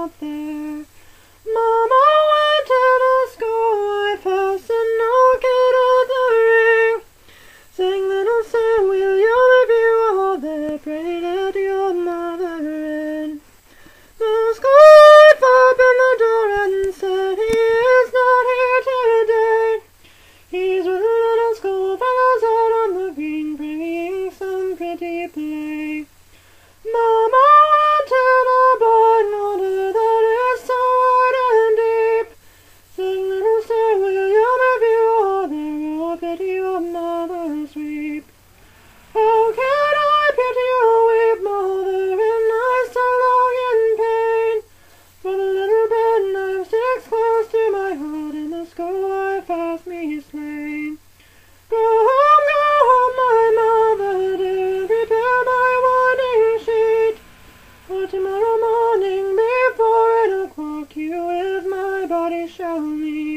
out there. Mama went to the school, I fastened a kid on the ring. Sang little sir, will you if you are there, pray let your mother in. The schoolwife opened the door and said, he is not here today. He's with the little schoolfellows out on the green, playing some pretty play. Mama went to the barn, water that is so wide and deep. Sang little sir, will you if you are there, oh pity your mother's weep. How can I pity your weep, mother, when I so long in pain? For the little penknife sticks close to my heart, and the schoolwife has me slain. Go home, my mother dear, prepare my winding sheet. For tomorrow morning before 8 o'clock you with my body shall meet.